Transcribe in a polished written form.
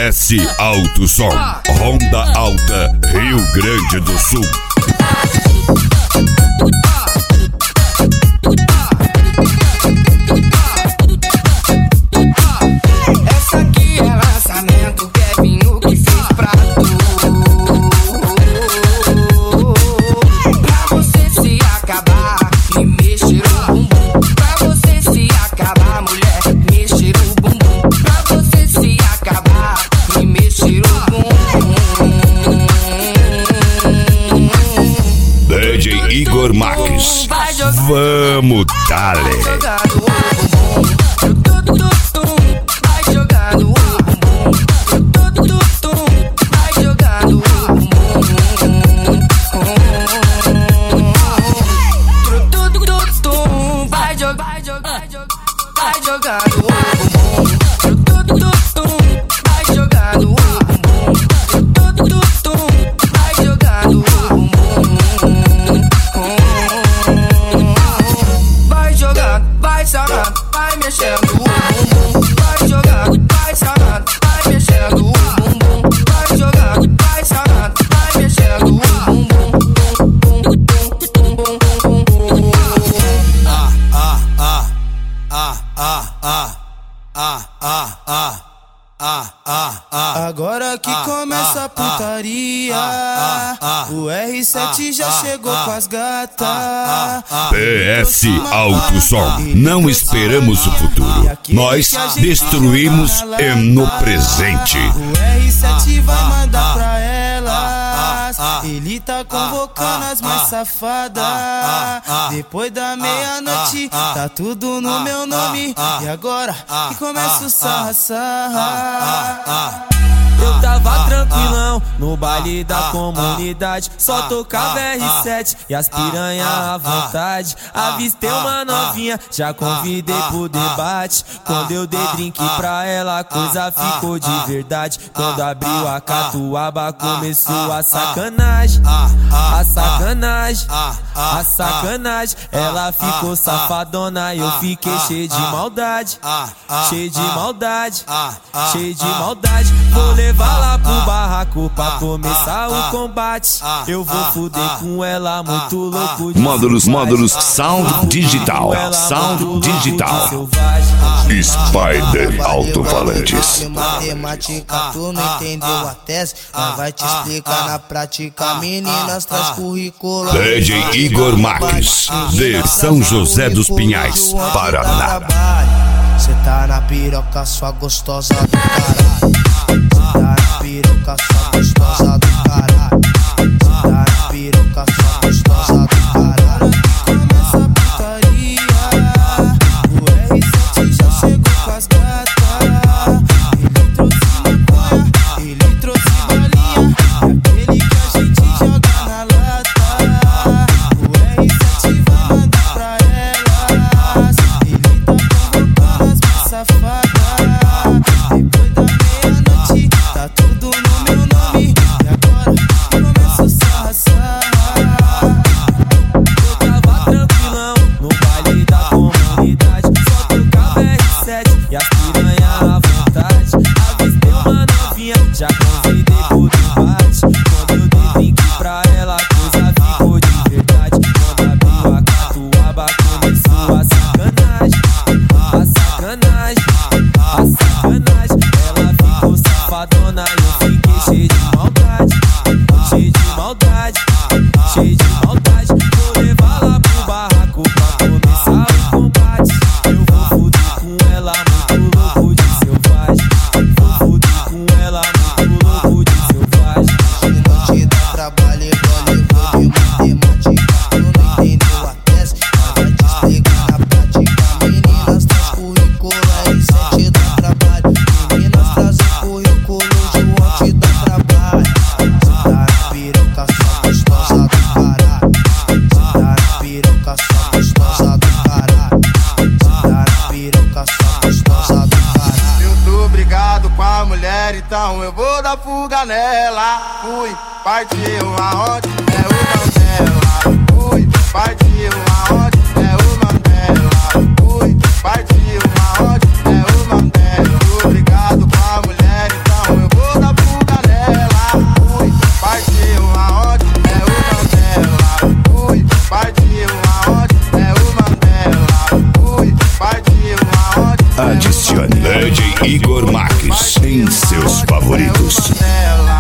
PS Alto Som, Ronda Alta, Rio Grande do Sul. Essa aqui é lançamento, Kevinho que fez pra tu. Pra você se acabar e mexer o bumbum. Pra você se acabar, mulher, mexer o bumbum. Pra você se acabar e mexer o bumbum. DJ Igor Marques, vamos dale. Vai jogando o bumbum. Vai jogando o bumbum. Vai jogando o bumbum. Vai jogando o bumbum. Vai jogando o bumbum. Vai jogando o bumbum. Vai jogando, vai sarrando, vai mexendo o bumbum. Vai jogando, vai sarrando, vai mexendo o bumbum. Vai jogando, vai sarrando, vai mexendo o bumbum. Agora que começa a putaria, o R7 já chegou com as gatas. PS Alto Som, não esperamos o futuro, nós destruímos no presente. O R7 vai mandar pra elas, ele tá convocando as mais safadas. Depois da meia-noite, tá tudo no meu nome. E agora que começa o sarra-sarra. Eu tava tranquilão no baile da comunidade, só tocava R7 e as piranha à vontade. Avistei uma novinha, já convidei pro debate. Quando eu dei drink pra ela, a coisa ficou de verdade. Quando abriu a catuaba, começou a sacanagem. A sacanagem, a sacanagem. Ela ficou safadona e eu fiquei cheio de maldade. Cheio de maldade, cheio de maldade. Vou levar lá pro barraco pra começar o combate. Eu vou fuder com ela muito louco de Módulos Sound Digital, Sound Digital. Spider Alto-Falantes. Matemática, tu não entendeu a tese, mas vai te explicar na prática. Meninas, traz currículo. DJ Igor Marques, de São José dos Pinhais, Paraná. Cê tá na piroca, sua gostosa do caralho. Cê tá na piroca, sua gostosa do caralho. Cê tá na piroca, sua gostosa do caralho. Começa a putaria, o R7 já chegou com as gatas. Ele trouxe maconha, ele trouxe balinha, aquele que a gente joga na lata. O R7 vai mandar pra elas, ele tá convocando as mais safadas. Depois da meia-noite, tá tudo no meu nome. E agora começa o sarra-sarra. Eu tava tranquilão no baile da comunidade, só tocava R7 e as piranha à vontade. Avistei uma novinha, já convidei pro debate. Quando eu dei drink pra ela, a coisa ficou de verdade. Quando abriu a catuaba, começou a sacanagem. A sacanagem, a sacanagem. Ela ficou safadona e eu fiquei cheio de maldade. Cheio de maldade, cheio de maldade. Vou levar lá pro barraco pra começar o combate. Eu vou fuder com ela muito louco de selvagem. Vou fuder com ela muito louco de selvagem. Hoje não te dá trabalho, igual levou de matemática. Tu não entendeu a tese, mas vai te explicar na prática. Meninas, traz currículo, R7 dá trabalho. Meninas, trazem currículo, João te dá trabalho. Cê tá na piroca, sua gostosa do caralho. Cê tá na piroca, sua gostosa do caralho. Cê tá na piroca, sua gostosa do caralho. Eu tô brigado com a mulher, então eu vou dar fuga nela. Fui, partiu aonde é o Mandela. Fui, partiu aonde é o Mandela. Fui, partiu aonde é o Mandela. Tô brigado com a mulher, então eu vou favoritos. É o Mandela.